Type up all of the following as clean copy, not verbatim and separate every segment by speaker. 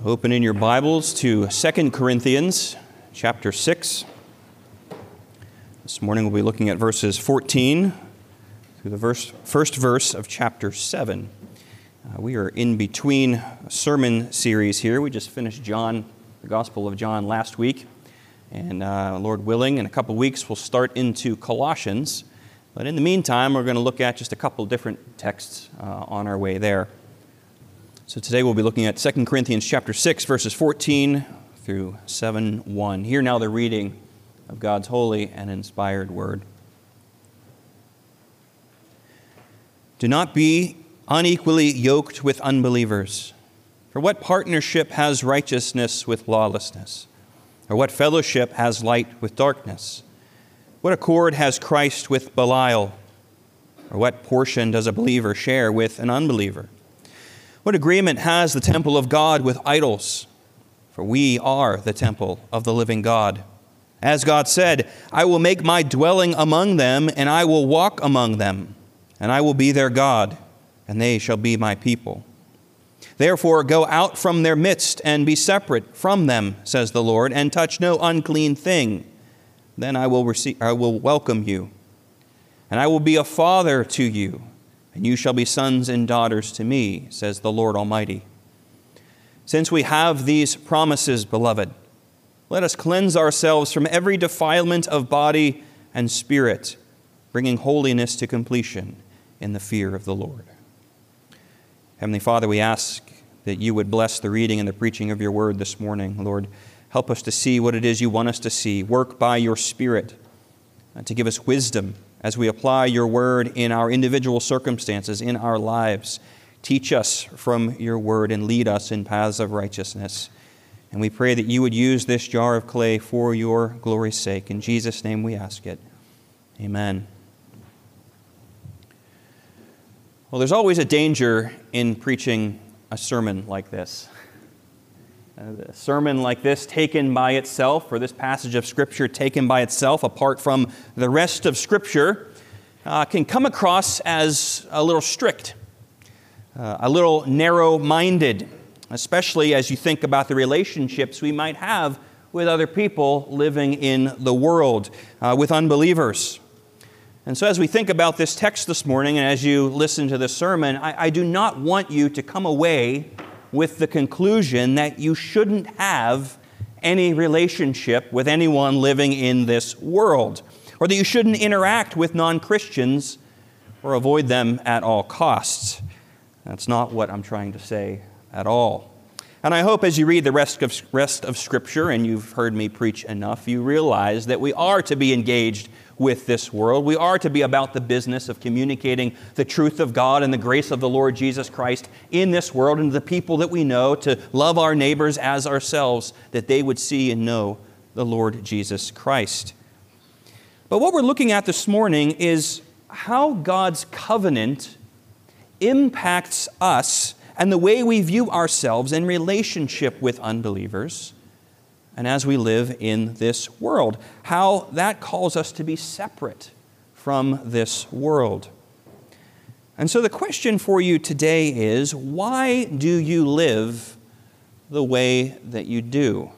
Speaker 1: Open in your Bibles to 2 Corinthians chapter 6. This morning we'll be looking at verses 14 through the first verse of chapter 7. We are in between a sermon series here. We just finished the Gospel of John last week. And Lord willing, in a couple weeks we'll start into Colossians. But in the meantime, we're going to look at just a couple different texts on our way there. So today we'll be looking at 2 Corinthians chapter 6, verses 14 through 7:1. Hear now the reading of God's holy and inspired word. Do not be unequally yoked with unbelievers. For what partnership has righteousness with lawlessness? Or what fellowship has light with darkness? What accord has Christ with Belial? Or what portion does a believer share with an unbeliever? What agreement has the temple of God with idols? For we are the temple of the living God. As God said, I will make my dwelling among them, and I will walk among them, and I will be their God, and they shall be my people. Therefore, go out from their midst and be separate from them, says the Lord, and touch no unclean thing. Then I will welcome you, and I will be a father to you, and you shall be sons and daughters to me, says the Lord Almighty. Since we have these promises, beloved, let us cleanse ourselves from every defilement of body and spirit, bringing holiness to completion in the fear of the Lord. Heavenly Father, we ask that you would bless the reading and the preaching of your word this morning. Lord, help us to see what it is you want us to see. Work by your Spirit to give us wisdom as we apply your word in our individual circumstances, in our lives. Teach us from your word and lead us in paths of righteousness. And we pray that you would use this jar of clay for your glory's sake. In Jesus' name we ask it. Amen. Well, there's always a danger in preaching a sermon like this. A sermon like this taken by itself, or this passage of Scripture taken by itself, apart from the rest of Scripture, can come across as a little strict, a little narrow-minded, especially as you think about the relationships we might have with other people living in the world, with unbelievers. And so as we think about this text this morning, and as you listen to this sermon, I do not want you to come away with the conclusion that you shouldn't have any relationship with anyone living in this world, or that you shouldn't interact with non-Christians or avoid them at all costs. That's not what I'm trying to say at all. And I hope as you read the rest of Scripture, and you've heard me preach enough, you realize that we are to be engaged with this world. We are to be about the business of communicating the truth of God and the grace of the Lord Jesus Christ in this world, and to the people that we know, to love our neighbors as ourselves, that they would see and know the Lord Jesus Christ. But what we're looking at this morning is how God's covenant impacts us and the way we view ourselves in relationship with unbelievers, and as we live in this world, how that calls us to be separate from this world. And so the question for you today is, why do you live the way that you do?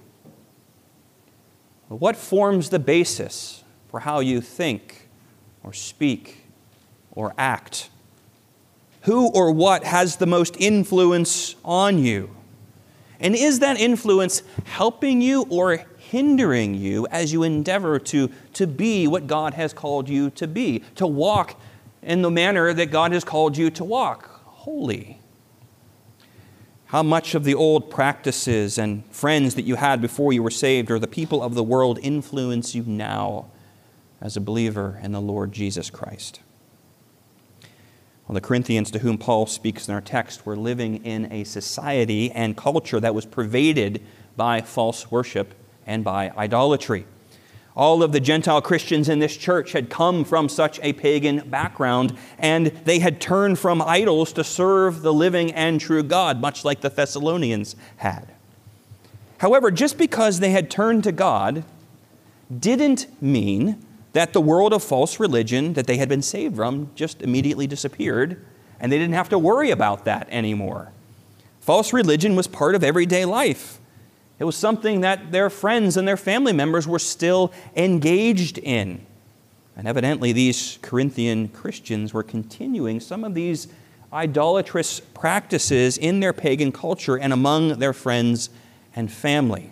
Speaker 1: What forms the basis for how you think or speak or act? Who or what has the most influence on you? And is that influence helping you or hindering you as you endeavor to be what God has called you to be, to walk in the manner that God has called you to walk, holy? How much of the old practices and friends that you had before you were saved, or the people of the world, influence you now as a believer in the Lord Jesus Christ? Well, the Corinthians to whom Paul speaks in our text were living in a society and culture that was pervaded by false worship and by idolatry. All of the Gentile Christians in this church had come from such a pagan background, and they had turned from idols to serve the living and true God, much like the Thessalonians had. However, just because they had turned to God didn't mean that the world of false religion that they had been saved from just immediately disappeared, and they didn't have to worry about that anymore. False religion was part of everyday life. It was something that their friends and their family members were still engaged in. And evidently these Corinthian Christians were continuing some of these idolatrous practices in their pagan culture and among their friends and family.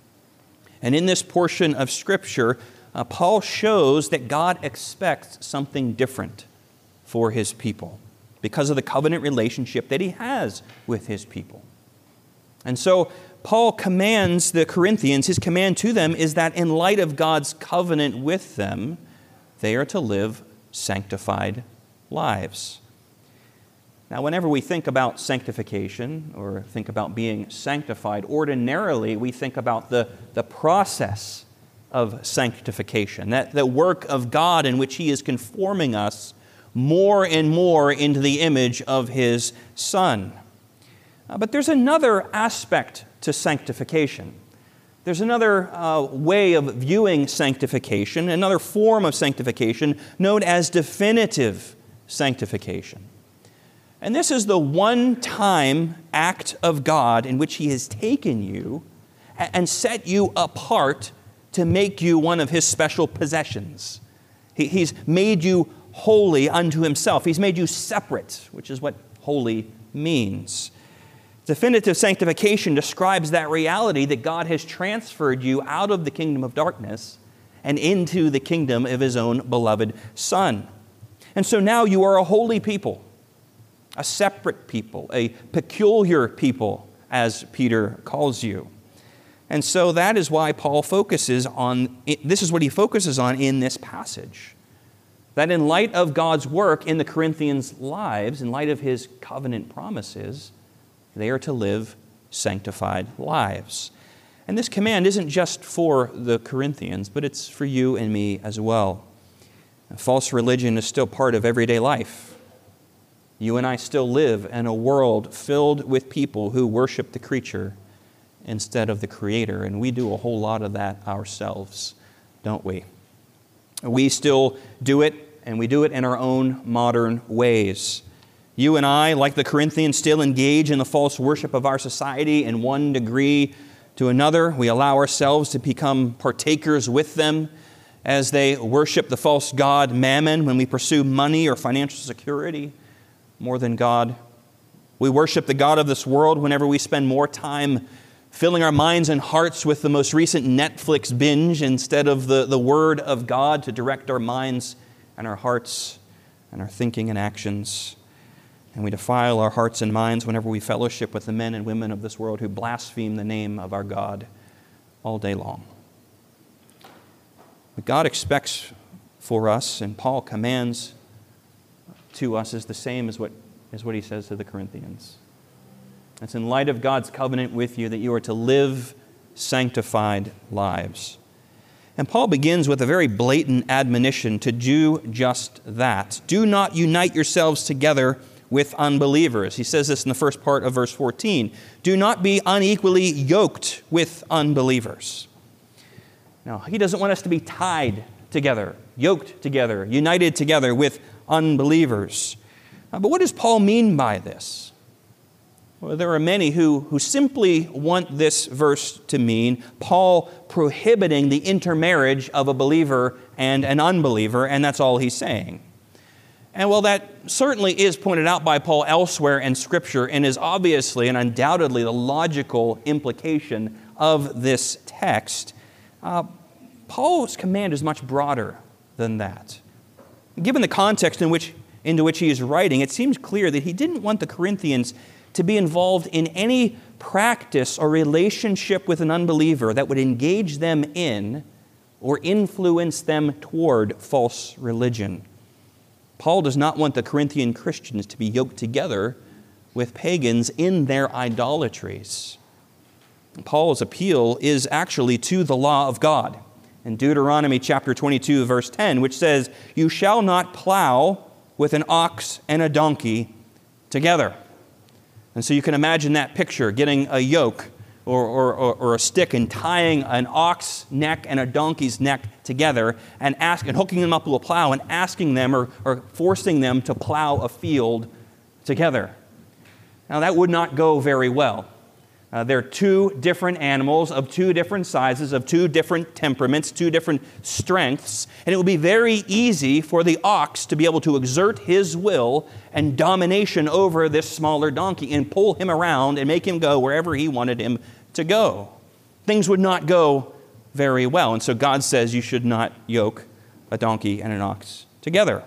Speaker 1: And in this portion of Scripture, Paul shows that God expects something different for his people because of the covenant relationship that he has with his people. And so Paul commands the Corinthians, his command to them is that in light of God's covenant with them, they are to live sanctified lives. Now, whenever we think about sanctification or think about being sanctified, ordinarily we think about the process of sanctification, that the work of God in which He is conforming us more and more into the image of His Son. But there's another aspect to sanctification. There's another way of viewing sanctification, another form of sanctification known as definitive sanctification. And this is the one-time act of God in which He has taken you and set you apart to make you one of His special possessions. He's made you holy unto Himself. He's made you separate, which is what holy means. Definitive sanctification describes that reality that God has transferred you out of the kingdom of darkness and into the kingdom of His own beloved Son. And so now you are a holy people, a separate people, a peculiar people, as Peter calls you. And so that is why Paul focuses on, this is what he focuses on in this passage. That in light of God's work in the Corinthians' lives, in light of His covenant promises, they are to live sanctified lives. And this command isn't just for the Corinthians, but it's for you and me as well. False religion is still part of everyday life. You and I still live in a world filled with people who worship the creature instead of the Creator, and we do a whole lot of that ourselves, don't we? We still do it, and we do it in our own modern ways. You and I, like the Corinthians, still engage in the false worship of our society in one degree to another. We allow ourselves to become partakers with them as they worship the false god Mammon when we pursue money or financial security more than God. We worship the god of this world whenever we spend more time filling our minds and hearts with the most recent Netflix binge instead of the Word of God to direct our minds and our hearts and our thinking and actions. And we defile our hearts and minds whenever we fellowship with the men and women of this world who blaspheme the name of our God all day long. What God expects for us, and Paul commands to us, is the same as what he says to the Corinthians. It's in light of God's covenant with you that you are to live sanctified lives. And Paul begins with a very blatant admonition to do just that. Do not unite yourselves together with unbelievers. He says this in the first part of verse 14. Do not be unequally yoked with unbelievers. Now, he doesn't want us to be tied together, yoked together, united together with unbelievers. But what does Paul mean by this? Well, there are many who simply want this verse to mean Paul prohibiting the intermarriage of a believer and an unbeliever, and that's all he's saying. And while that certainly is pointed out by Paul elsewhere in Scripture and is obviously and undoubtedly the logical implication of this text, Paul's command is much broader than that. Given the context into which he is writing, it seems clear that he didn't want the Corinthians to be involved in any practice or relationship with an unbeliever that would engage them in or influence them toward false religion. Paul does not want the Corinthian Christians to be yoked together with pagans in their idolatries. Paul's appeal is actually to the law of God in Deuteronomy chapter 22, verse 10, which says, "You shall not plow with an ox and a donkey together." And so you can imagine that picture, getting a yoke or a stick and tying an ox neck and a donkey's neck together and hooking them up to a plow and asking them or forcing them to plow a field together. Now, that would not go very well. They're two different animals of two different sizes, of two different temperaments, two different strengths, and it would be very easy for the ox to be able to exert his will and domination over this smaller donkey and pull him around and make him go wherever he wanted him to go. Things would not go very well, and so God says you should not yoke a donkey and an ox together.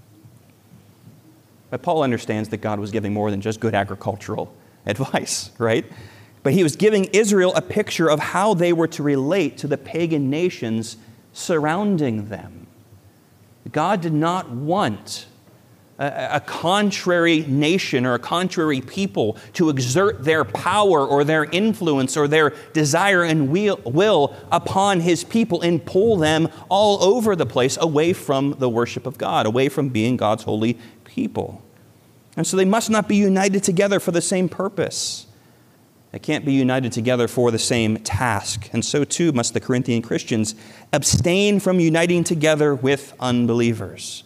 Speaker 1: But Paul understands that God was giving more than just good agricultural advice, right? But he was giving Israel a picture of how they were to relate to the pagan nations surrounding them. God did not want a contrary nation or a contrary people to exert their power or their influence or their desire and will upon His people and pull them all over the place away from the worship of God, away from being God's holy people. And so they must not be united together for the same purpose. They can't be united together for the same task. And so too must the Corinthian Christians abstain from uniting together with unbelievers.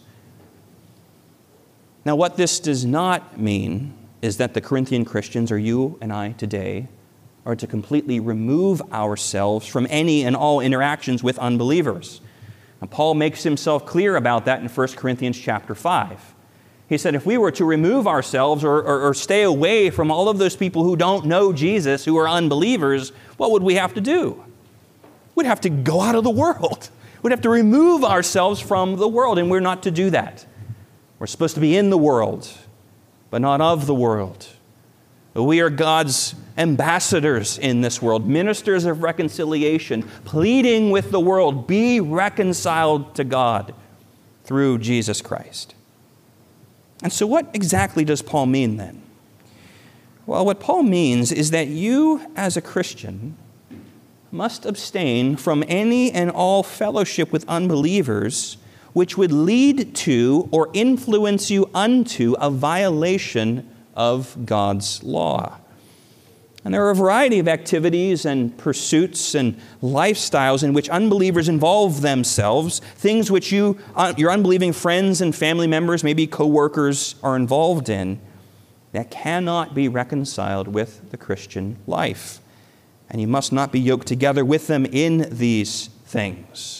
Speaker 1: Now, what this does not mean is that the Corinthian Christians, or you and I today, are to completely remove ourselves from any and all interactions with unbelievers. Now, Paul makes himself clear about that in 1 Corinthians chapter 5. He said if we were to remove ourselves or stay away from all of those people who don't know Jesus, who are unbelievers, what would we have to do? We'd have to go out of the world. We'd have to remove ourselves from the world, and we're not to do that. We're supposed to be in the world, but not of the world. We are God's ambassadors in this world, ministers of reconciliation, pleading with the world, be reconciled to God through Jesus Christ. And so what exactly does Paul mean then? Well, what Paul means is that you as a Christian must abstain from any and all fellowship with unbelievers which would lead to or influence you unto a violation of God's law. And there are a variety of activities and pursuits and lifestyles in which unbelievers involve themselves, things which your unbelieving friends and family members, maybe co-workers, are involved in, that cannot be reconciled with the Christian life. And you must not be yoked together with them in these things.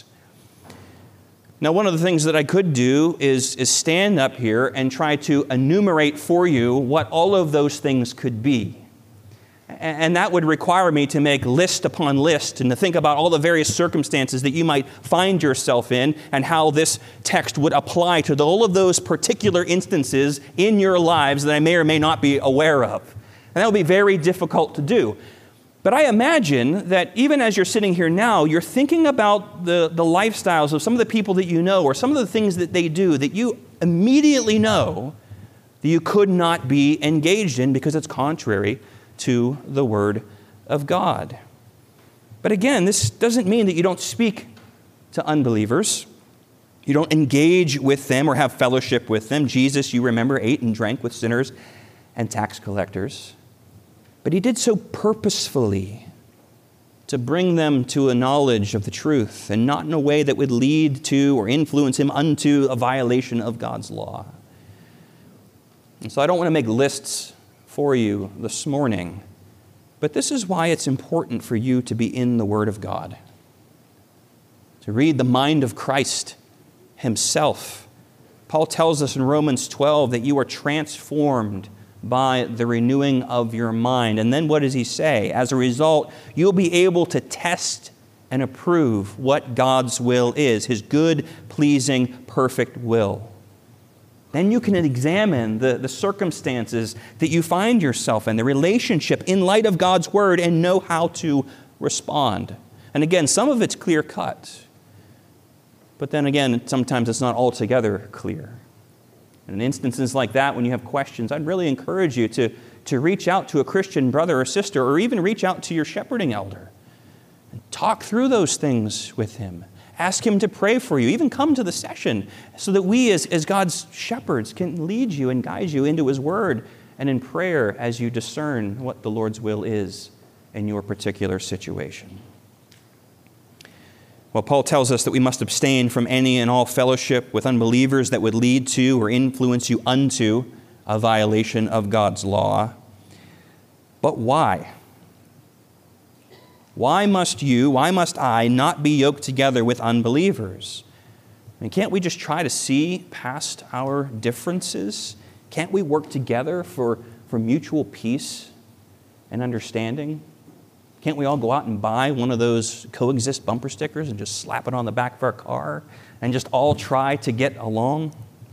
Speaker 1: Now, one of the things that I could do is stand up here and try to enumerate for you what all of those things could be. And that would require me to make list upon list and to think about all the various circumstances that you might find yourself in and how this text would apply to all of those particular instances in your lives that I may or may not be aware of. And that would be very difficult to do. But I imagine that even as you're sitting here now, you're thinking about the lifestyles of some of the people that you know or some of the things that they do that you immediately know that you could not be engaged in because it's contrary to the Word of God. But again, this doesn't mean that you don't speak to unbelievers. You don't engage with them or have fellowship with them. Jesus, you remember, ate and drank with sinners and tax collectors. But He did so purposefully to bring them to a knowledge of the truth and not in a way that would lead to or influence Him unto a violation of God's law. And so I don't want to make lists for you this morning, but this is why it's important for you to be in the Word of God, to read the mind of Christ Himself. Paul tells us in Romans 12 that you are transformed by the renewing of your mind. And then what does he say? As a result, you'll be able to test and approve what God's will is, His good, pleasing, perfect will. Then you can examine the circumstances that you find yourself in, the relationship in light of God's Word, and know how to respond. And again, some of it's clear-cut. But then again, sometimes it's not altogether clear. And in instances like that, when you have questions, I'd really encourage you to reach out to a Christian brother or sister, or even reach out to your shepherding elder and talk through those things with him. Ask him to pray for you. Even come to the session so that we as God's shepherds can lead you and guide you into His Word and in prayer as you discern what the Lord's will is in your particular situation. Well, Paul tells us that we must abstain from any and all fellowship with unbelievers that would lead to or influence you unto a violation of God's law. But why? Why must I not be yoked together with unbelievers? And can't we just try to see past our differences? Can't we work together for mutual peace and understanding? Can't we all go out and buy one of those coexist bumper stickers and just slap it on the back of our car and just all try to get along?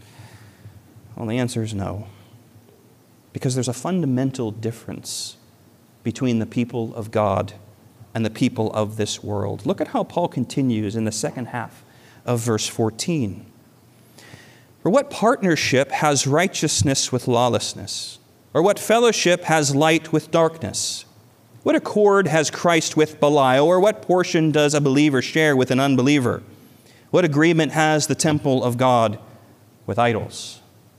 Speaker 1: Well, the answer is no. Because there's a fundamental difference between the people of God and the people of this world. Look at how Paul continues in the second half of verse 14. For what partnership has righteousness with lawlessness? Or what fellowship has light with darkness? What accord has Christ with Belial? Or what portion does a believer share with an unbeliever? What agreement has the temple of God with idols?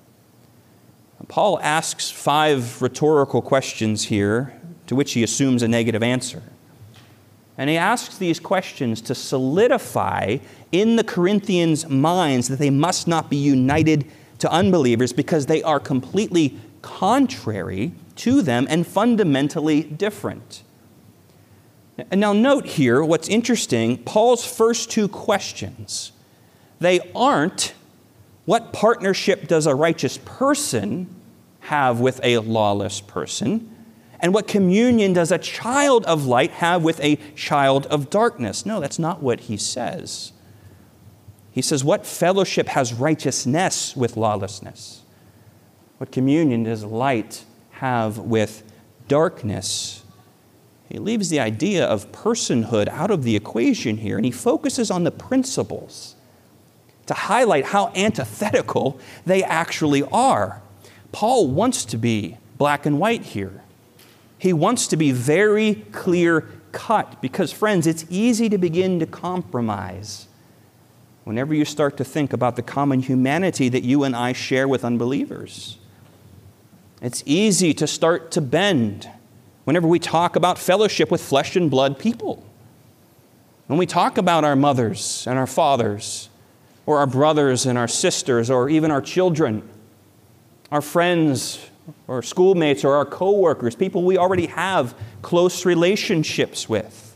Speaker 1: Paul asks 5 rhetorical questions here, to which he assumes a negative answer. And he asks these questions to solidify in the Corinthians' minds that they must not be united to unbelievers because they are completely contrary to them and fundamentally different. And now note here what's interesting, Paul's first 2 questions, they aren't what partnership does a righteous person have with a lawless person? And what communion does a child of light have with a child of darkness? No, that's not what he says. He says, what fellowship has righteousness with lawlessness? What communion does light have with darkness? He leaves the idea of personhood out of the equation here, and he focuses on the principles to highlight how antithetical they actually are. Paul wants to be black and white here. He wants to be very clear-cut because, friends, it's easy to begin to compromise whenever you start to think about the common humanity that you and I share with unbelievers. It's easy to start to bend whenever we talk about fellowship with flesh and blood people. When we talk about our mothers and our fathers, or our brothers and our sisters, or even our children, our friends, or schoolmates, or our co-workers, people we already have close relationships with.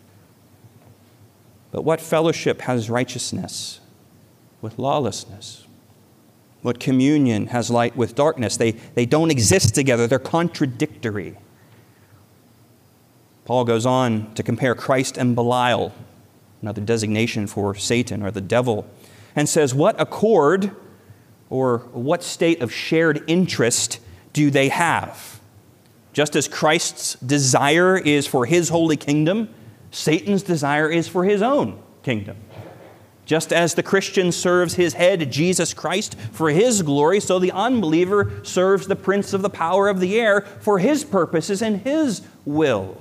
Speaker 1: But what fellowship has righteousness with lawlessness? What communion has light with darkness? They don't exist together. They're contradictory. Paul goes on to compare Christ and Belial, another designation for Satan or the devil, and says, what accord or what state of shared interest do they have? Just as Christ's desire is for his holy kingdom, Satan's desire is for his own kingdom. Just as the Christian serves his head, Jesus Christ, for his glory, so the unbeliever serves the prince of the power of the air for his purposes and his will.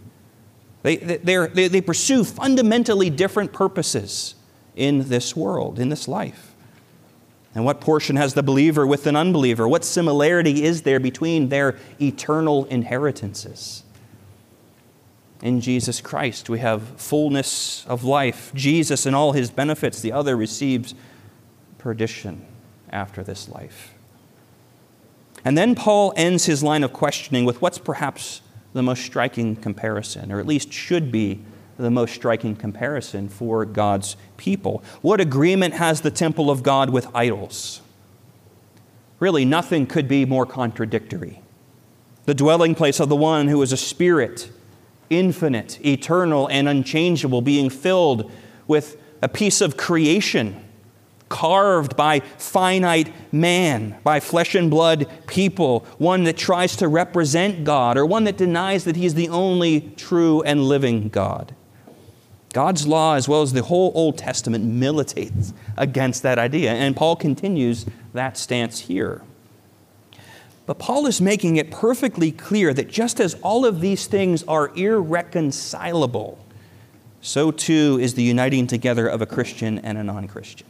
Speaker 1: They pursue fundamentally different purposes in this world, in this life. And what portion has the believer with an unbeliever? What similarity is there between their eternal inheritances? In Jesus Christ, we have fullness of life. Jesus and all his benefits, the other receives perdition after this life. And then Paul ends his line of questioning with what's perhaps the most striking comparison, or at least should be the most striking comparison for God's people. What agreement has the temple of God with idols? Really, nothing could be more contradictory. The dwelling place of the one who is a spirit, infinite, eternal, and unchangeable, being filled with a piece of creation carved by finite man, by flesh and blood people, one that tries to represent God, or one that denies that he's the only true and living God. God's law, as well as the whole Old Testament, militates against that idea, and Paul continues that stance here. But Paul is making it perfectly clear that just as all of these things are irreconcilable, so too is the uniting together of a Christian and a non-Christian.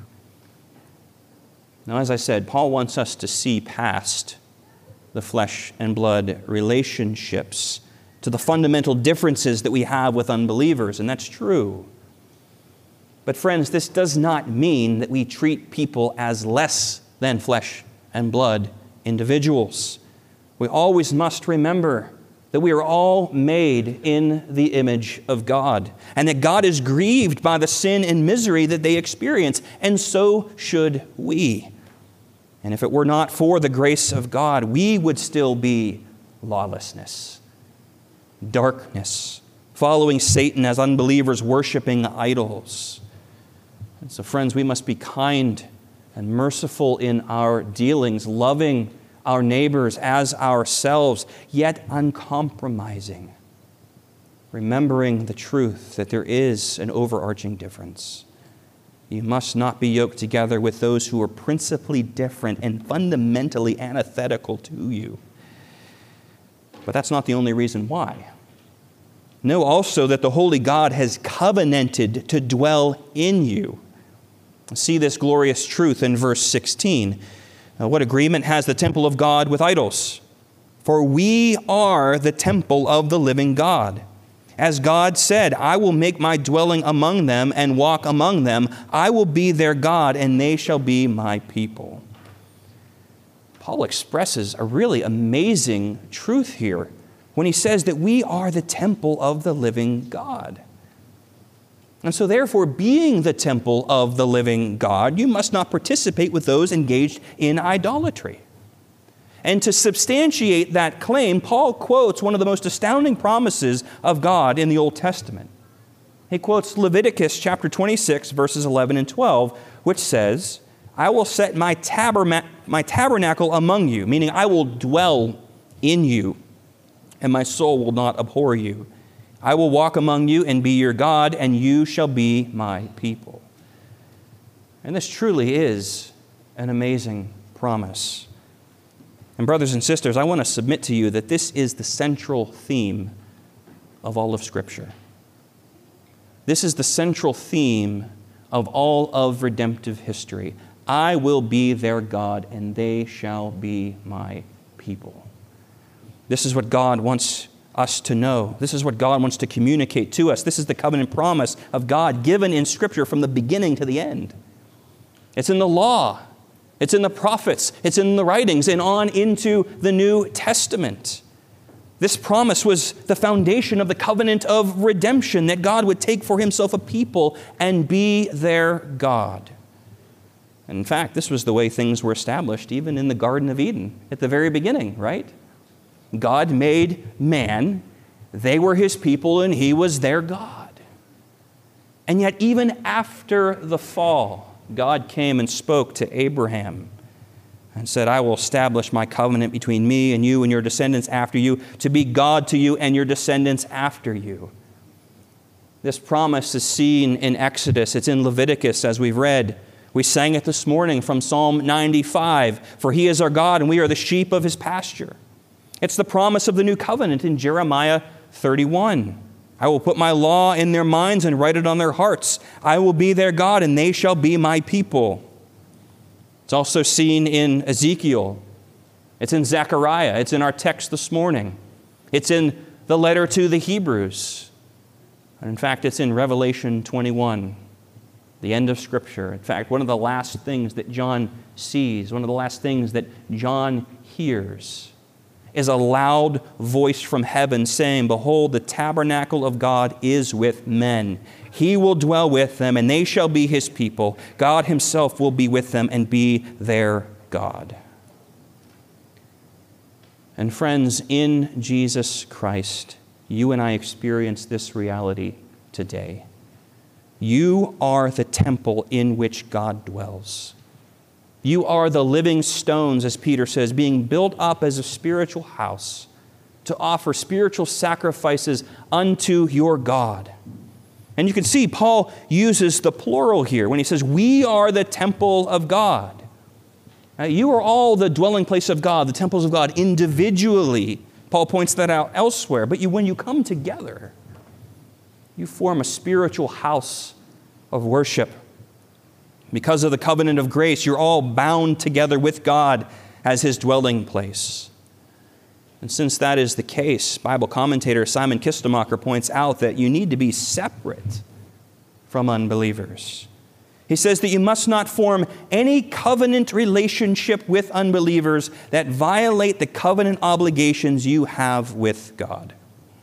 Speaker 1: Now, as I said, Paul wants us to see past the flesh and blood relationships to the fundamental differences that we have with unbelievers, and that's true. But friends, this does not mean that we treat people as less than flesh and blood individuals. We always must remember that we are all made in the image of God, and that God is grieved by the sin and misery that they experience, and so should we. And if it were not for the grace of God, we would still be lawlessness, darkness, following Satan as unbelievers, worshiping idols. And so, friends, we must be kind and merciful in our dealings, loving our neighbors as ourselves, yet uncompromising, remembering the truth that there is an overarching difference. You must not be yoked together with those who are principally different and fundamentally antithetical to you. But that's not the only reason why. Know also that the holy God has covenanted to dwell in you. See this glorious truth in verse 16. What agreement has the temple of God with idols? For we are the temple of the living God. As God said, I will make my dwelling among them and walk among them. I will be their God, and they shall be my people. Paul expresses a really amazing truth here when he says that we are the temple of the living God. And so therefore, being the temple of the living God, you must not participate with those engaged in idolatry. And to substantiate that claim, Paul quotes one of the most astounding promises of God in the Old Testament. He quotes Leviticus chapter 26, verses 11 and 12, which says, I will set my tabernacle among you, meaning I will dwell in you, and my soul will not abhor you. I will walk among you and be your God, and you shall be my people. And this truly is an amazing promise. And brothers and sisters, I want to submit to you that this is the central theme of all of Scripture. This is the central theme of all of redemptive history. I will be their God, and they shall be my people. This is what God wants us to know. This is what God wants to communicate to us. This is the covenant promise of God given in Scripture from the beginning to the end. It's in the law. It's in the prophets. It's in the writings and on into the New Testament. This promise was the foundation of the covenant of redemption, that God would take for himself a people and be their God. And in fact, this was the way things were established even in the Garden of Eden at the very beginning, right? God made man, they were his people, and he was their God. And yet even after the fall, God came and spoke to Abraham and said, I will establish my covenant between me and you and your descendants after you, to be God to you and your descendants after you. This promise is seen in Exodus. It's in Leviticus, as we've read. We sang it this morning from Psalm 95, for he is our God and we are the sheep of his pasture. It's the promise of the new covenant in Jeremiah 31. I will put my law in their minds and write it on their hearts. I will be their God, and they shall be my people. It's also seen in Ezekiel. It's in Zechariah. It's in our text this morning. It's in the letter to the Hebrews. And in fact, it's in Revelation 21, the end of Scripture. In fact, one of the last things that John sees, one of the last things that John hears, is a loud voice from heaven saying, behold, the tabernacle of God is with men. He will dwell with them, and they shall be his people. God himself will be with them and be their God. And friends, in Jesus Christ, you and I experience this reality today. You are the temple in which God dwells. You are the living stones, as Peter says, being built up as a spiritual house to offer spiritual sacrifices unto your God. And you can see Paul uses the plural here when he says, we are the temple of God. You are all the dwelling place of God, the temples of God individually. Paul points that out elsewhere. But when you come together, you form a spiritual house of worship. Because of the covenant of grace, you're all bound together with God as his dwelling place. And since that is the case, Bible commentator Simon Kistemacher points out that you need to be separate from unbelievers. He says that you must not form any covenant relationship with unbelievers that violate the covenant obligations you have with God.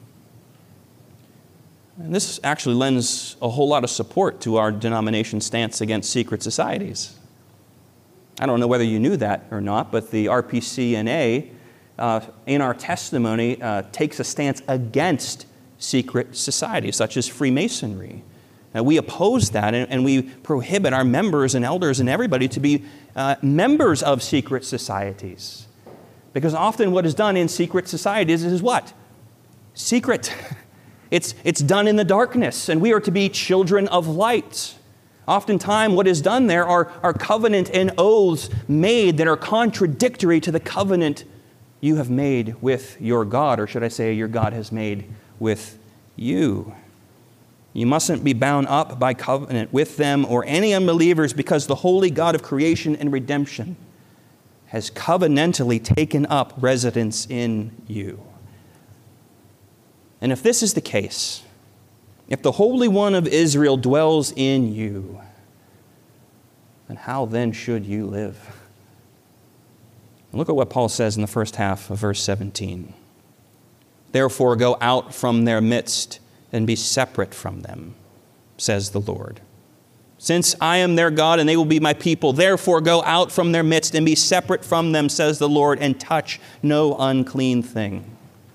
Speaker 1: And this actually lends a whole lot of support to our denomination's stance against secret societies. I don't know whether you knew that or not, but the RPCNA, in our testimony, takes a stance against secret societies, such as Freemasonry. We oppose that, and we prohibit our members and elders and everybody to be members of secret societies. Because often what is done in secret societies is what? Secret. It's done in the darkness, and we are to be children of light. Oftentimes what is done there are covenant and oaths made that are contradictory to the covenant you have made with your God, or should I say your God has made with you. You mustn't be bound up by covenant with them or any unbelievers, because the holy God of creation and redemption has covenantally taken up residence in you. And if this is the case, if the Holy One of Israel dwells in you, then how then should you live? Look at what Paul says in the first half of verse 17. Therefore go out from their midst and be separate from them, says the Lord. Since I am their God and they will be my people, therefore go out from their midst and be separate from them, says the Lord, and touch no unclean thing.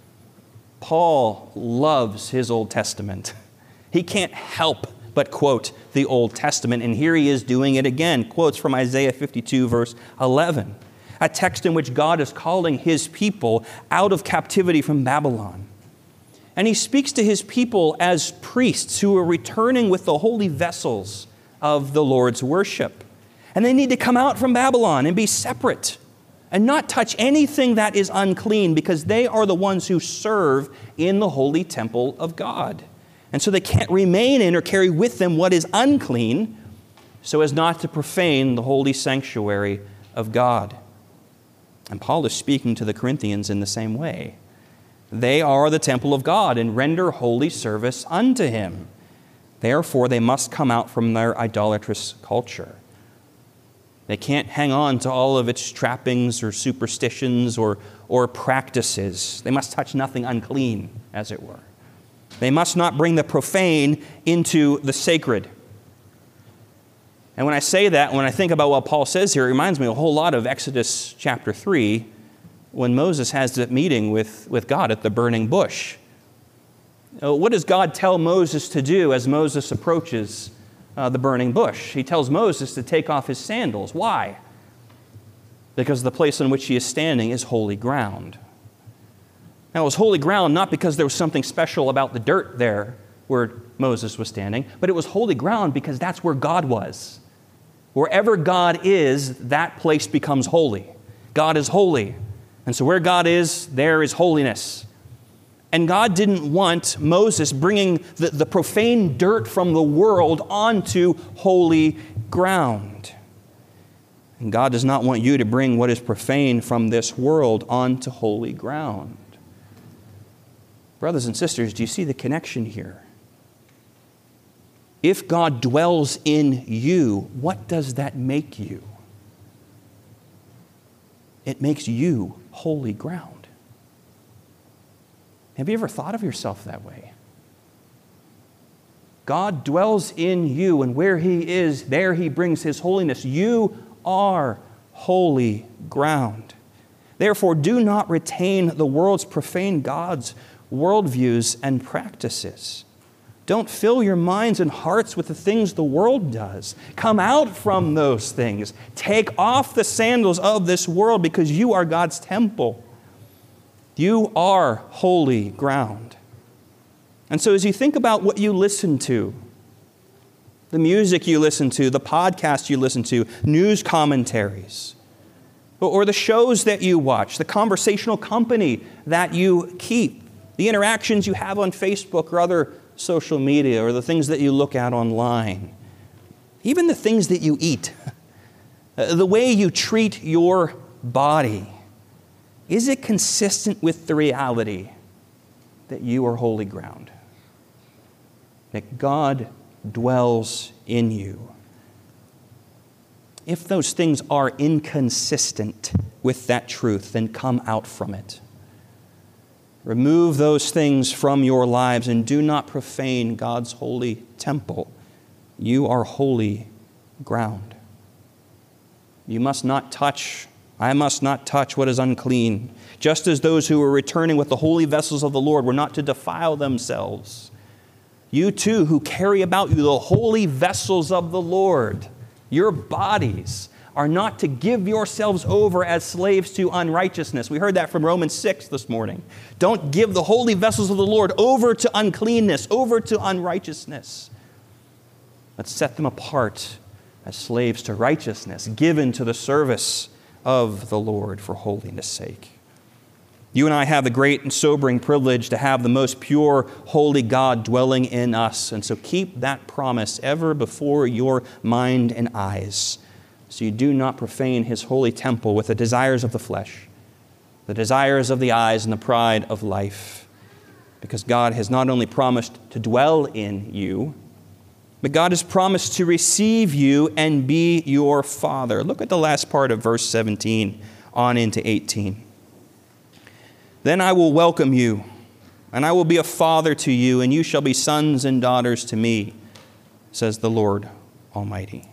Speaker 1: Paul loves his Old Testament. He can't help but quote the Old Testament, and here he is doing it again. Quotes from Isaiah 52, verse 11, a text in which God is calling his people out of captivity from Babylon. And he speaks to his people as priests who are returning with the holy vessels of the Lord's worship. And they need to come out from Babylon and be separate and not touch anything that is unclean, because they are the ones who serve in the holy temple of God. And so they can't remain in or carry with them what is unclean, so as not to profane the holy sanctuary of God. And Paul is speaking to the Corinthians in the same way. They are the temple of God and render holy service unto Him. Therefore, they must come out from their idolatrous culture. They can't hang on to all of its trappings or superstitions or practices. They must touch nothing unclean, as it were. They must not bring the profane into the sacred. And when I say that, when I think about what Paul says here, it reminds me a whole lot of Exodus chapter 3, when Moses has that meeting with God at the burning bush. What does God tell Moses to do as Moses approaches the burning bush? He tells Moses to take off his sandals. Why? Because the place on which he is standing is holy ground. Now, it was holy ground not because there was something special about the dirt there where Moses was standing, but it was holy ground because that's where God was. Wherever God is, that place becomes holy. God is holy. And so where God is, there is holiness. And God didn't want Moses bringing the profane dirt from the world onto holy ground. And God does not want you to bring what is profane from this world onto holy ground. Brothers and sisters, do you see the connection here? If God dwells in you, what does that make you? It makes you holy ground. Have you ever thought of yourself that way? God dwells in you, and where He is, there He brings His holiness. You are holy ground. Therefore, do not retain the world's profane gods, worldviews, and practices. Don't fill your minds and hearts with the things the world does. Come out from those things. Take off the sandals of this world, because you are God's temple. You are holy ground. And so as you think about what you listen to, the music you listen to, the podcasts you listen to, news commentaries, or the shows that you watch, the conversational company that you keep, the interactions you have on Facebook or other social media, or the things that you look at online, even the things that you eat, the way you treat your body, is it consistent with the reality that you are holy ground? That God dwells in you? if those things are inconsistent with that truth, then come out from it. Remove those things from your lives and do not profane God's holy temple. You are holy ground. You must not touch, I must not touch what is unclean, just as those who were returning with the holy vessels of the Lord were not to defile themselves. You too, who carry about you the holy vessels of the Lord, your bodies, are not to give yourselves over as slaves to unrighteousness. We heard that from Romans 6 this morning. Don't give the holy vessels of the Lord over to uncleanness, over to unrighteousness. Let's set them apart as slaves to righteousness, given to the service of the Lord for holiness' sake. You and I have the great and sobering privilege to have the most pure, holy God dwelling in us. And so keep that promise ever before your mind and eyes, so you do not profane His holy temple with the desires of the flesh, the desires of the eyes, and the pride of life. Because God has not only promised to dwell in you, but God has promised to receive you and be your Father. Look at the last part of verse 17 on into 18. Then I will welcome you, and I will be a father to you, and you shall be sons and daughters to me, says the Lord Almighty.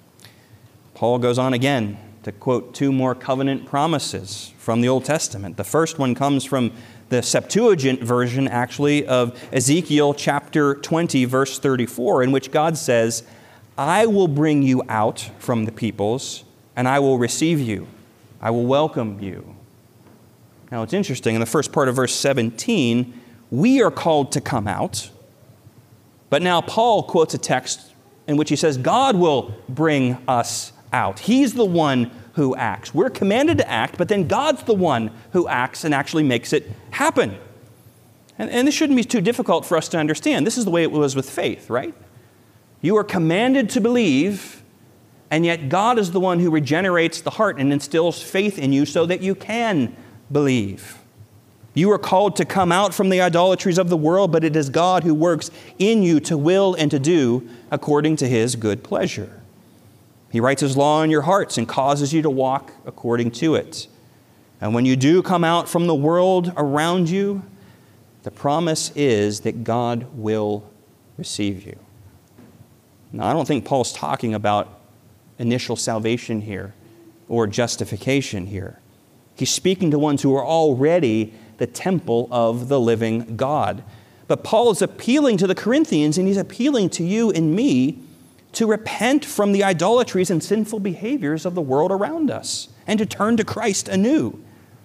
Speaker 1: Paul goes on again to quote two more covenant promises from the Old Testament. The first one comes from the Septuagint version, actually, of Ezekiel chapter 20, verse 34, in which God says, I will bring you out from the peoples, and I will receive you. I will welcome you. Now, it's interesting. In the first part of verse 17, we are called to come out. But now Paul quotes a text in which he says, God will bring us out. He's the one who acts. We're commanded to act, but then God's the one who acts and actually makes it happen. And this shouldn't be too difficult for us to understand. This is the way it was with faith, right? You are commanded to believe, and yet God is the one who regenerates the heart and instills faith in you so that you can believe. You are called to come out from the idolatries of the world, but it is God who works in you to will and to do according to His good pleasure. He writes His law in your hearts and causes you to walk according to it. And when you do come out from the world around you, the promise is that God will receive you. Now, I don't think Paul's talking about initial salvation here or justification here. He's speaking to ones who are already the temple of the living God. But Paul is appealing to the Corinthians, and he's appealing to you and me to repent from the idolatries and sinful behaviors of the world around us and to turn to Christ anew.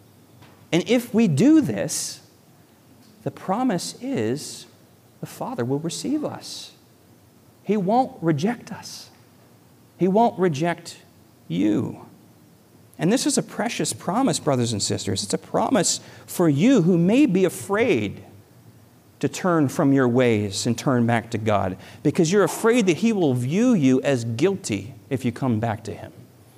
Speaker 1: And if we do this, the promise is the Father will receive us. He won't reject us. He won't reject you. And this is a precious promise, brothers and sisters. It's a promise for you who may be afraid to turn from your ways and turn back to God, because you're afraid that He will view you as guilty if you come back to Him.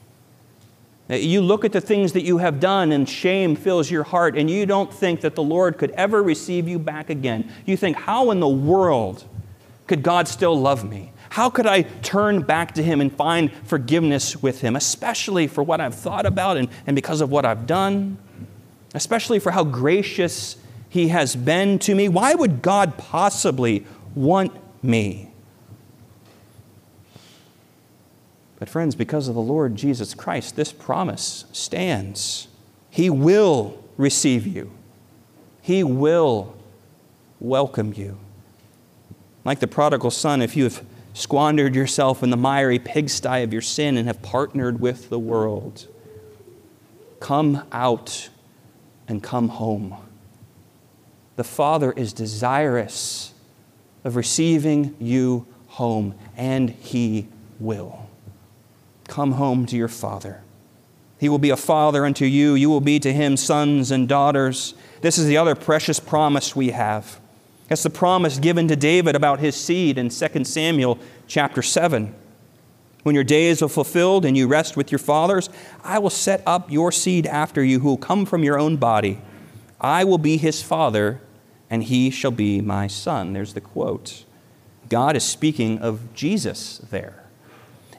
Speaker 1: You look at the things that you have done and shame fills your heart, and you don't think that the Lord could ever receive you back again. You think, how in the world could God still love me? How could I turn back to Him and find forgiveness with Him, especially for what I've thought about and because of what I've done, especially for how gracious He has been to me? Why would God possibly want me? But friends, because of the Lord Jesus Christ, this promise stands. He will receive you. He will welcome you. Like the prodigal son, if you have squandered yourself in the miry pigsty of your sin and have partnered with the world, come out and come home. The Father is desirous of receiving you home, and He will. Come home to your Father. He will be a father unto you. You will be to Him sons and daughters. This is the other precious promise we have. That's the promise given to David about his seed in 2 Samuel chapter 7. When your days are fulfilled and you rest with your fathers, I will set up your seed after you who will come from your own body. I will be his father, and he shall be my son. There's the quote. God is speaking of Jesus there.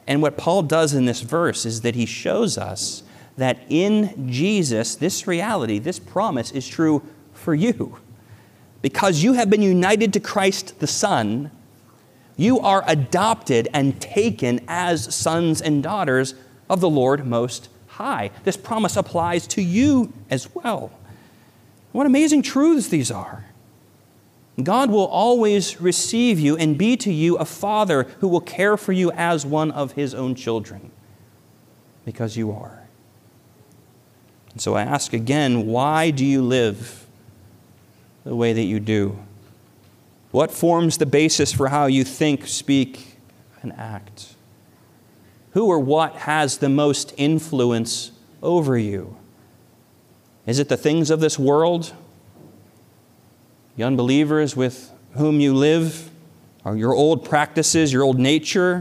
Speaker 1: And what Paul does in this verse is that he shows us that in Jesus, this reality, this promise is true for you. Because you have been united to Christ the Son, you are adopted and taken as sons and daughters of the Lord Most High. This promise applies to you as well. What amazing truths these are. God will always receive you and be to you a father who will care for you as one of his own children, because you are. And so I ask again, why do you live the way that you do? What forms the basis for how you think, speak, and act? Who or what has the most influence over you? Is it the things of this world? The unbelievers with whom you live? Or your old practices, your old nature?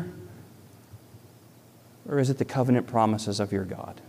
Speaker 1: Or is it the covenant promises of your God?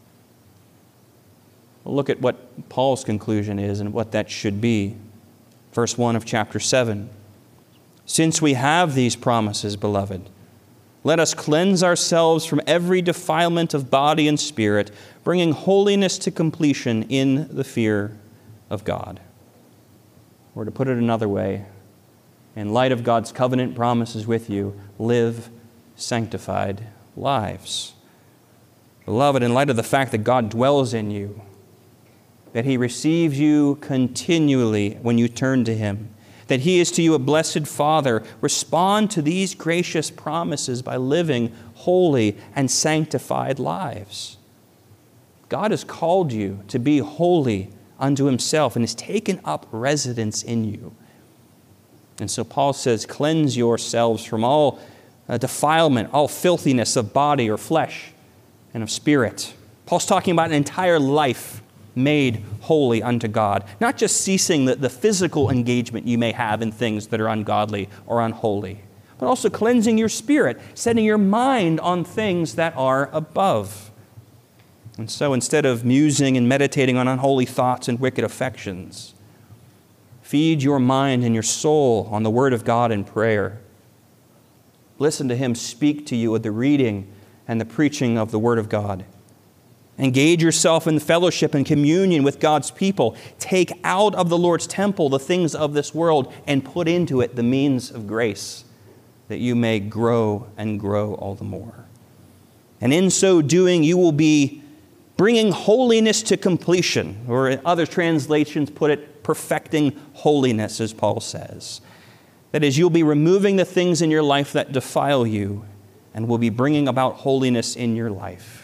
Speaker 1: Well, look at what Paul's conclusion is and what that should be. Verse 1 of chapter 7. Since we have these promises, beloved, let us cleanse ourselves from every defilement of body and spirit, bringing holiness to completion in the fear of God. Or to put it another way, in light of God's covenant promises with you, live sanctified lives. Beloved, in light of the fact that God dwells in you, that He receives you continually when you turn to Him, that He is to you a blessed Father, respond to these gracious promises by living holy and sanctified lives. God has called you to be holy unto Himself and has taken up residence in you. And so Paul says, cleanse yourselves from all defilement, all filthiness of body or flesh and of spirit. Paul's talking about an entire life made holy unto God, not just ceasing the physical engagement you may have in things that are ungodly or unholy, but also cleansing your spirit, setting your mind on things that are above. And so instead of musing and meditating on unholy thoughts and wicked affections, feed your mind and your soul on the Word of God in prayer. Listen to Him speak to you with the reading and the preaching of the Word of God. Engage yourself in fellowship and communion with God's people. Take out of the Lord's temple the things of this world and put into it the means of grace, that you may grow and grow all the more. And in so doing, you will be bringing holiness to completion, or other translations put it, perfecting holiness, as Paul says. That is, you'll be removing the things in your life that defile you and will be bringing about holiness in your life.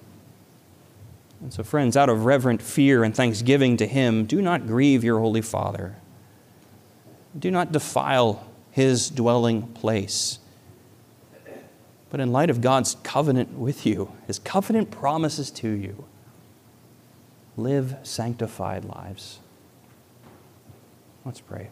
Speaker 1: And so, friends, out of reverent fear and thanksgiving to Him, do not grieve your Holy Father. Do not defile His dwelling place. But in light of God's covenant with you, His covenant promises to you, live sanctified lives. Let's pray.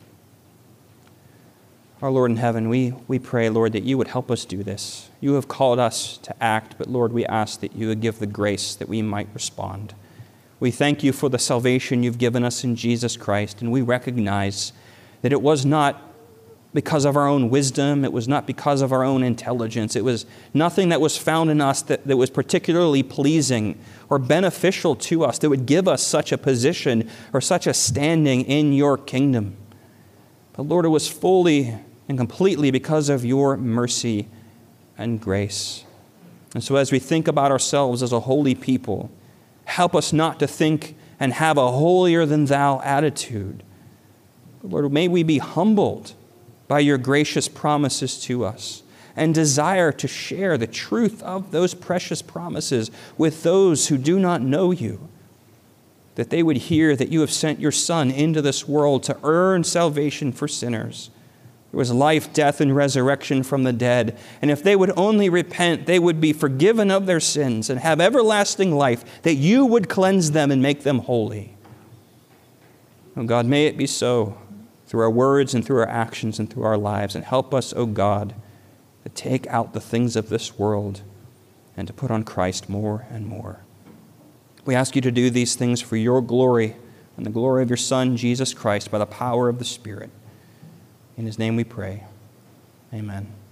Speaker 1: Our Lord in heaven, we pray, Lord, that you would help us do this. You have called us to act, but Lord, we ask that you would give the grace that we might respond. We thank you for the salvation you've given us in Jesus Christ, and we recognize that it was not because of our own wisdom, it was not because of our own intelligence, it was nothing that was found in us that was particularly pleasing or beneficial to us that would give us such a position or such a standing in your kingdom. But Lord, it was fully and completely because of your mercy and grace. And so as we think about ourselves as a holy people, help us not to think and have a holier than thou attitude. But Lord, may we be humbled by your gracious promises to us and desire to share the truth of those precious promises with those who do not know you, that they would hear that you have sent your Son into this world to earn salvation for sinners. There was life, death, and resurrection from the dead. And if they would only repent, they would be forgiven of their sins and have everlasting life, that you would cleanse them and make them holy. Oh God, may it be so through our words and through our actions and through our lives. And help us, oh God, to take out the things of this world and to put on Christ more and more. We ask you to do these things for your glory and the glory of your Son, Jesus Christ, by the power of the Spirit. In His name we pray. Amen.